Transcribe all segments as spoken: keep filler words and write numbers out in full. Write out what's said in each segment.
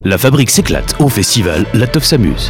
La fabrique s'éclate au festival La Teuf s'amuse.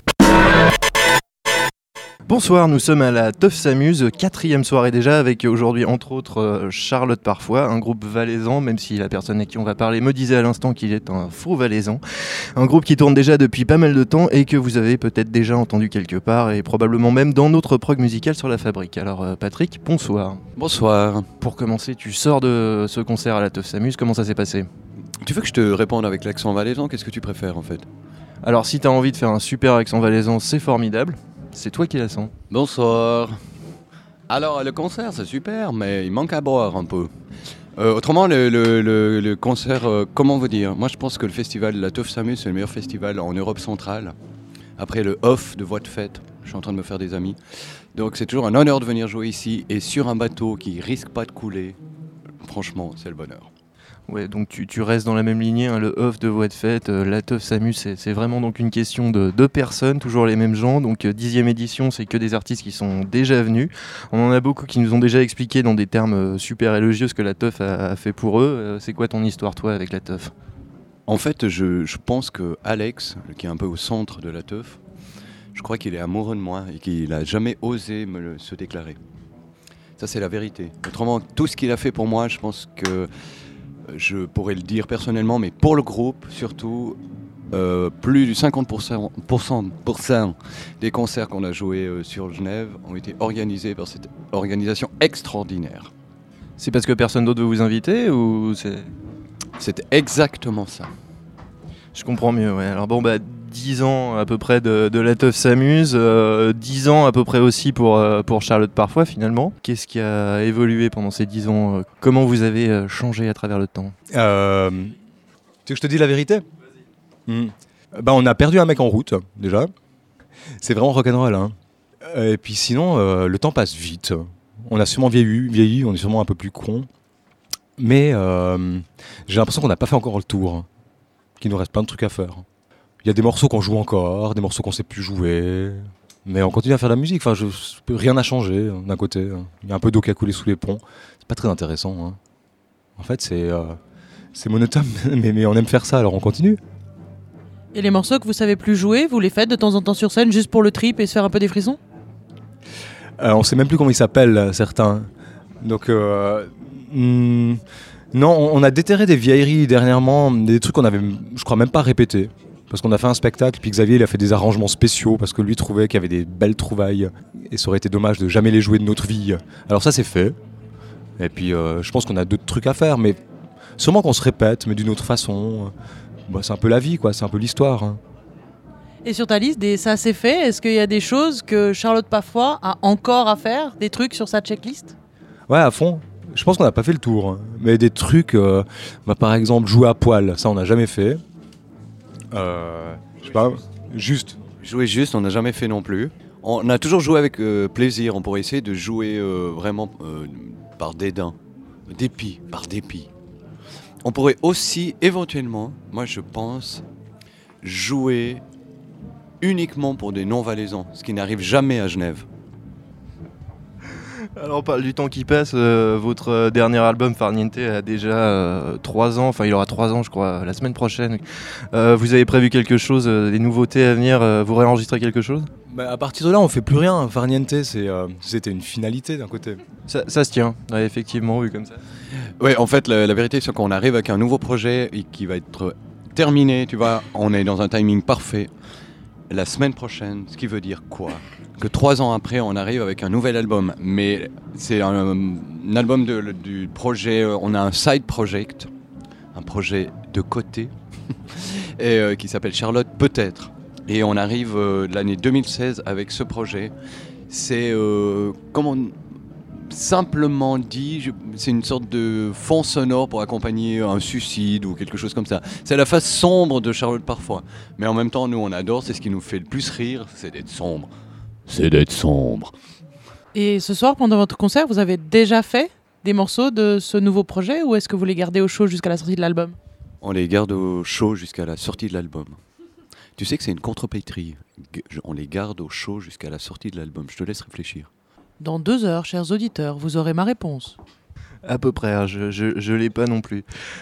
Bonsoir, nous sommes à la Teuf s'amuse, quatrième soirée déjà, avec aujourd'hui entre autres euh, Charlotte Parfois, un groupe valaisan, même si la personne à qui on va parler me disait à l'instant qu'il est un faux valaisan. Un groupe qui tourne déjà depuis pas mal de temps et que vous avez peut-être déjà entendu quelque part et probablement même dans notre prog musical sur la fabrique. Alors euh, Patrick, bonsoir. Bonsoir. Pour commencer, tu sors de ce concert à la Teuf s'amuse, comment ça s'est passé ? Tu veux que je te réponde avec l'accent valaisan ? Qu'est-ce que tu préfères en fait ? Alors si t'as envie de faire un super accent valaisan, c'est formidable. C'est toi qui la sens. Bonsoir. Alors, le concert, c'est super, mais il manque à boire un peu. Euh, autrement, le, le, le, le concert, euh, comment vous dire ? Moi, je pense que le festival La Teuf s'amuse, c'est le meilleur festival en Europe centrale. Après le off de Voix de Fête, je suis en train de me faire des amis. Donc, c'est toujours un honneur de venir jouer ici et sur un bateau qui risque pas de couler. Franchement, c'est le bonheur. Ouais, donc tu, tu restes dans la même lignée, hein, le off de Voix de Fête, euh, la Teuf s'amuse, c'est, c'est vraiment donc une question de deux personnes, toujours les mêmes gens, donc euh, dixième édition, c'est que des artistes qui sont déjà venus. On en a beaucoup qui nous ont déjà expliqué dans des termes euh, super élogieux ce que la Teuf a, a fait pour eux. Euh, c'est quoi ton histoire toi avec la Teuf ? En fait, je, je pense que Alex, qui est un peu au centre de la Teuf, je crois qu'il est amoureux de moi et qu'il n'a jamais osé me le, se déclarer. Ça, c'est la vérité. Autrement, tout ce qu'il a fait pour moi, je pense que je pourrais le dire personnellement, mais pour le groupe, surtout, euh, plus de cinquante pour cent, pour cent, pour cent des concerts qu'on a joués euh, sur Genève ont été organisés par cette organisation extraordinaire. C'est parce que personne d'autre veut vous inviter ou c'est... C'était exactement ça. Je comprends mieux, ouais. Alors bon, bah, dix ans à peu près de, de la Teuf s'amuse, euh, dix ans à peu près aussi pour, euh, pour Charlotte Parfois finalement. Qu'est-ce qui a évolué pendant ces dix ans euh, Comment vous avez euh, changé à travers le temps ? euh, Tu veux que je te dise la vérité ? Vas-y. Mmh. Bah, on a perdu un mec en route, déjà. C'est vraiment rock'n'roll, hein. Et puis sinon, euh, le temps passe vite. On a sûrement vieilli, vieilli, on est sûrement un peu plus con. Mais euh, j'ai l'impression qu'on n'a pas fait encore le tour. Qu'il nous reste plein de trucs à faire. Il y a des morceaux qu'on joue encore, des morceaux qu'on sait plus jouer, mais on continue à faire de la musique. Enfin, je, je, rien n'a changé d'un côté. Il y a un peu d'eau qui a coulé sous les ponts. C'est pas très intéressant. Hein. En fait, c'est, euh, c'est monotone, mais, mais on aime faire ça, alors on continue. Et les morceaux que vous savez plus jouer, vous les faites de temps en temps sur scène juste pour le trip et se faire un peu des frissons ? euh, On sait même plus comment ils s'appellent, certains. Donc, euh, hmm, non, on a déterré des vieilleries dernièrement, des trucs qu'on avait, je crois, même pas répétés. Parce qu'on a fait un spectacle, puis Xavier il a fait des arrangements spéciaux parce que lui trouvait qu'il y avait des belles trouvailles et ça aurait été dommage de jamais les jouer de notre vie. Alors ça c'est fait. Et puis euh, je pense qu'on a d'autres trucs à faire, mais sûrement qu'on se répète, mais d'une autre façon. Bah, c'est un peu la vie, quoi. C'est un peu l'histoire. Hein. Et sur ta liste des ça c'est fait, est-ce qu'il y a des choses que Charlotte Parfois a encore à faire, des trucs sur sa checklist ? Ouais, à fond. Je pense qu'on n'a pas fait le tour. Hein. Mais des trucs, euh, bah, par exemple jouer à poil, ça on n'a jamais fait. Euh, je sais pas, juste. Jouer juste, on n'a jamais fait non plus. On a toujours joué avec euh, plaisir. On pourrait essayer de jouer euh, vraiment euh, par dédain, dépit, par dépit. On pourrait aussi éventuellement, moi je pense, jouer uniquement pour des non-valaisans, ce qui n'arrive jamais à Genève. Alors on parle du temps qui passe, euh, votre euh, dernier album Farniente a déjà euh, trois ans, enfin il aura trois ans je crois, la semaine prochaine. Euh, vous avez prévu quelque chose, euh, des nouveautés à venir, euh, vous réenregistrez quelque chose ? Bah, à partir de là on fait plus rien, Farniente c'est, euh, c'était une finalité d'un côté. Ça, ça se tient, ouais, effectivement vu comme ça. Oui, en fait la, la vérité c'est qu'on arrive avec un nouveau projet et qui va être terminé, tu vois, on est dans un timing parfait. La semaine prochaine, ce qui veut dire quoi ? Que trois ans après, on arrive avec un nouvel album. Mais c'est un, un album de, le, du projet, on a un side project, un projet de côté, et, euh, qui s'appelle Charlotte Peut-être. Et on arrive euh, l'année deux mille seize avec ce projet. C'est, euh, comment simplement dit, je, c'est une sorte de fond sonore pour accompagner un suicide ou quelque chose comme ça. C'est la face sombre de Charlotte Parfois. Mais en même temps, nous, on adore, c'est ce qui nous fait le plus rire, c'est d'être sombre. C'est d'être sombre. Et ce soir, pendant votre concert, vous avez déjà fait des morceaux de ce nouveau projet ou est-ce que vous les gardez au chaud jusqu'à la sortie de l'album ? On les garde au chaud jusqu'à la sortie de l'album. Tu sais que c'est une contrepétrie. On les garde au chaud jusqu'à la sortie de l'album. Je te laisse réfléchir. Dans deux heures, chers auditeurs, vous aurez ma réponse. À peu près, hein, je, je, je l'ai pas non plus.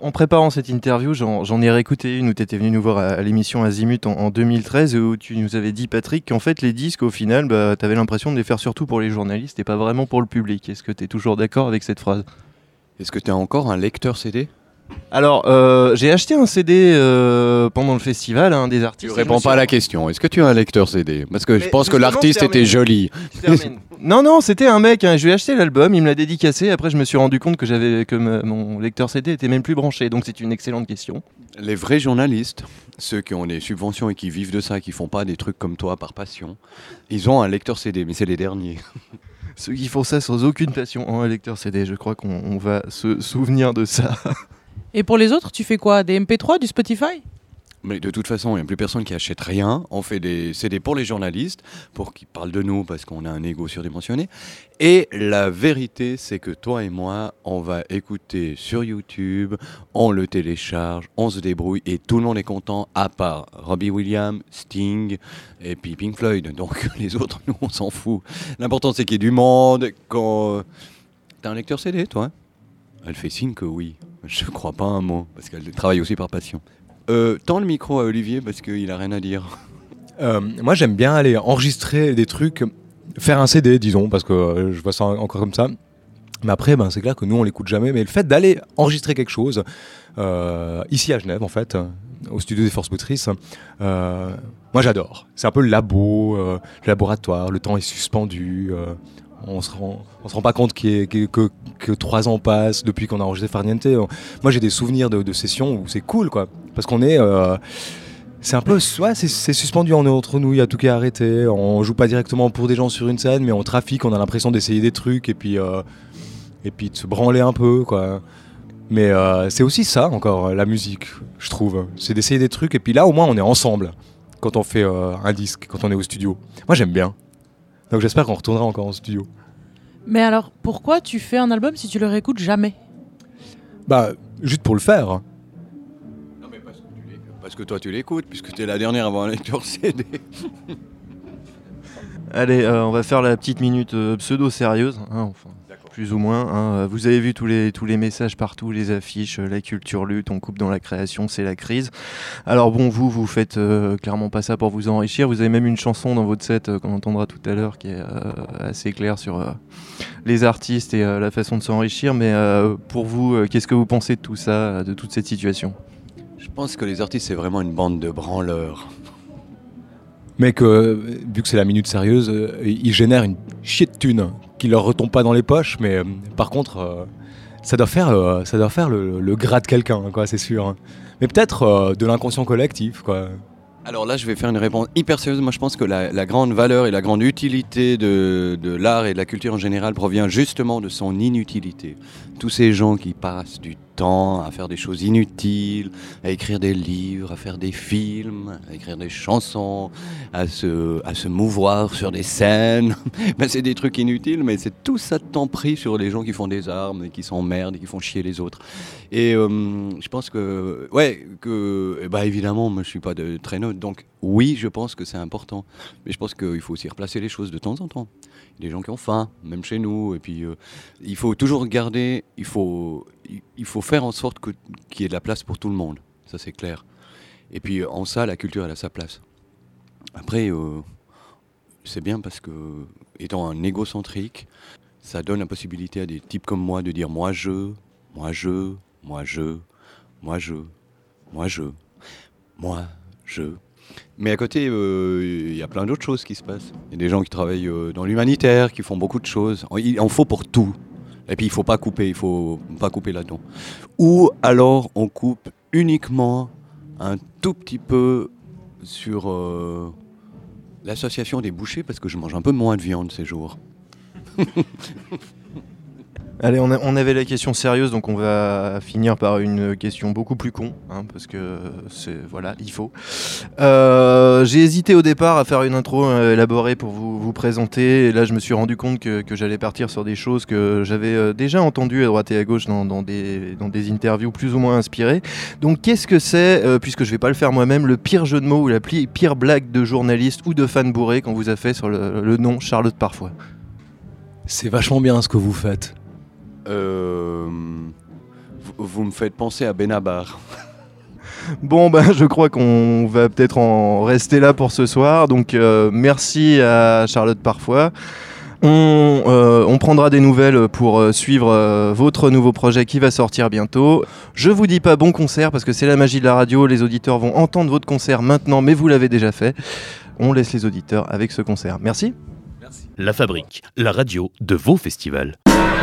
en préparant cette interview, j'en, j'en ai réécouté une où tu étais venu nous voir à, à l'émission Azimut en, en deux mille treize, où tu nous avais dit, Patrick, qu'en fait les disques, au final, bah, tu avais l'impression de les faire surtout pour les journalistes et pas vraiment pour le public. Est-ce que tu es toujours d'accord avec cette phrase ? Est-ce que tu as encore un lecteur C D ? Alors, euh, j'ai acheté un C D euh, pendant le festival, hein, des Tu artistes. ne réponds pas à la question. Est-ce que tu as un lecteur C D ? Parce que Mais je pense que justement, l'artiste je était termine. joli. Je termine. Non, non, c'était un mec, hein, je lui ai acheté l'album, il me l'a dédicacé, après je me suis rendu compte que, j'avais, que me- mon lecteur C D était même plus branché, donc c'est une excellente question. Les vrais journalistes, ceux qui ont des subventions et qui vivent de ça, qui font pas des trucs comme toi par passion, ils ont un lecteur C D, mais c'est les derniers. Ceux qui font ça sans aucune passion ont un lecteur C D, je crois qu'on on va se souvenir de ça. Et pour les autres, tu fais quoi ? Des M P trois, du Spotify ? Mais de toute façon, il n'y a plus personne qui achète rien. On fait des C D pour les journalistes, pour qu'ils parlent de nous, parce qu'on a un ego surdimensionné. Et la vérité, c'est que toi et moi, on va écouter sur YouTube, on le télécharge, on se débrouille, et tout le monde est content, à part Robbie Williams, Sting, et puis Pink Floyd. Donc les autres, nous, on s'en fout. L'important, c'est qu'il y ait du monde. Quand... T'as un lecteur C D, toi ? Elle fait signe que oui. Je crois pas un mot, parce qu'elle travaille aussi par passion. Euh, tends le micro à Olivier parce qu'il a rien à dire. Euh, moi, j'aime bien aller enregistrer des trucs, faire un C D, disons, parce que euh, je vois ça encore comme ça. Mais après, ben, c'est clair que nous, on l'écoute jamais. Mais le fait d'aller enregistrer quelque chose, euh, ici à Genève, en fait, euh, au studio des Forces Motrices, euh, moi, j'adore. C'est un peu le labo, euh, le laboratoire, le temps est suspendu. Euh, on se rend, on se rend pas compte qu'il y ait- qu'il y ait- que, que trois ans passent depuis qu'on a enregistré Farniente. Moi, j'ai des souvenirs de, de sessions où c'est cool, quoi. Parce qu'on est... euh, c'est un peu... Ouais, c'est, c'est suspendu, on est entre nous, il y a tout qui est arrêté. On joue pas directement pour des gens sur une scène, mais on trafique, on a l'impression d'essayer des trucs et puis, euh, et puis de se branler un peu, quoi. Mais euh, c'est aussi ça, encore, la musique, je trouve. C'est d'essayer des trucs et puis là, au moins, on est ensemble quand on fait euh, un disque, quand on est au studio. Moi, j'aime bien. Donc j'espère qu'on retournera encore en studio. Mais alors, pourquoi tu fais un album si tu le réécoutes jamais ? Bah, juste pour le faire. Non, mais parce que, tu l'écoutes, parce que toi tu l'écoutes, puisque tu es la dernière à avoir un lecteur C D. Allez, euh, on va faire la petite minute euh, pseudo-sérieuse, hein, enfin, plus ou moins. Hein. Vous avez vu tous les, tous les messages partout, les affiches, euh, la culture lutte, on coupe dans la création, c'est la crise. Alors bon, vous, vous faites euh, clairement pas ça pour vous enrichir. Vous avez même une chanson dans votre set euh, qu'on entendra tout à l'heure qui est euh, assez claire sur euh, les artistes et euh, la façon de s'enrichir. Mais euh, pour vous, euh, qu'est-ce que vous pensez de tout ça, de toute cette situation ? Je pense que les artistes, c'est vraiment une bande de branleurs. Mais que, vu que c'est la minute sérieuse, euh, ils génèrent une chier de thunes qui leur retombe pas dans les poches, mais euh, par contre, euh, ça doit faire, euh, ça doit faire le, le gras de quelqu'un, quoi, c'est sûr. Hein. Mais peut-être euh, de l'inconscient collectif, quoi. Alors là, je vais faire une réponse hyper sérieuse. Moi, je pense que la, la grande valeur et la grande utilité de, de l'art et de la culture en général provient justement de son inutilité. Tous ces gens qui passent du temps à faire des choses inutiles, à écrire des livres, à faire des films, à écrire des chansons, à se, à se mouvoir sur des scènes. Ben, c'est des trucs inutiles, mais c'est tout ça de temps pris sur les gens qui font des armes et qui s'emmerdent et qui font chier les autres. Et euh, je pense que, ouais, que, bah évidemment, moi je suis pas de très neutre, donc oui, je pense que c'est important. Mais je pense qu'il faut aussi replacer les choses de temps en temps. Il y a des gens qui ont faim, même chez nous, et puis euh, il faut toujours regarder, il faut, il faut faire en sorte que, qu'il y ait de la place pour tout le monde, ça c'est clair. Et puis en ça, la culture elle a sa place. Après, euh, c'est bien parce que, étant un égocentrique, ça donne la possibilité à des types comme moi de dire moi je, moi je, moi je, moi je, moi je, moi je. Mais à côté, il euh, y a plein d'autres choses qui se passent. Il y a des gens qui travaillent euh, dans l'humanitaire, qui font beaucoup de choses. Il en faut pour tout. Et puis il ne faut pas couper, il faut pas couper là-dedans. Ou alors on coupe uniquement un tout petit peu sur euh, l'association des bouchers, parce que je mange un peu moins de viande ces jours. Allez, on, a- on avait la question sérieuse, donc on va finir par une question beaucoup plus con, hein, parce que c'est voilà, il faut. Euh, j'ai hésité au départ à faire une intro euh, élaborée pour vous, vous présenter, et là je me suis rendu compte que, que j'allais partir sur des choses que j'avais euh, déjà entendues à droite et à gauche dans, dans, des, dans des interviews plus ou moins inspirées. Donc qu'est-ce que c'est, euh, puisque je vais pas le faire moi-même, le pire jeu de mots ou la pli- pire blague de journaliste ou de fan bourré qu'on vous a fait sur le, le nom Charlotte Parfois? C'est vachement bien ce que vous faites. Euh, vous me faites penser à Benabar. Bon, ben, je crois qu'on va peut-être en rester là pour ce soir. Donc, euh, merci à Charlotte Parfois. On, euh, on prendra des nouvelles pour euh, suivre euh, votre nouveau projet qui va sortir bientôt. Je vous dis pas bon concert parce que c'est la magie de la radio. Les auditeurs vont entendre votre concert maintenant, mais vous l'avez déjà fait. On laisse les auditeurs avec ce concert. Merci. La Fabrique, la radio de vos festivals.